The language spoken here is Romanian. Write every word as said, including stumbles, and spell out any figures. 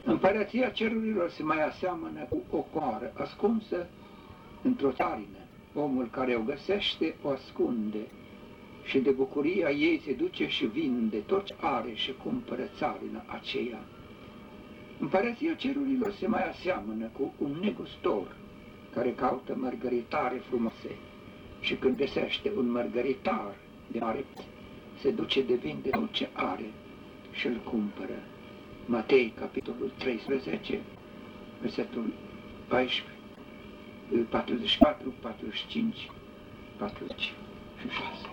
Împărăția cerurilor se mai aseamănă cu o coară ascunsă într-o țarină. Omul care o găsește o ascunde și de bucuria ei se duce și vinde tot ce are și cumpără țarina aceea. Împărăția cerurilor se mai aseamănă cu un negustor care caută mărgăritare frumoase și când găsește un mărgăritar de mare, se duce de vinde tot ce are și îl cumpără. Matei, capitolul treisprezece, versetul paisprezece, patruzeci și patru, patruzeci și cinci, patruzeci și șase.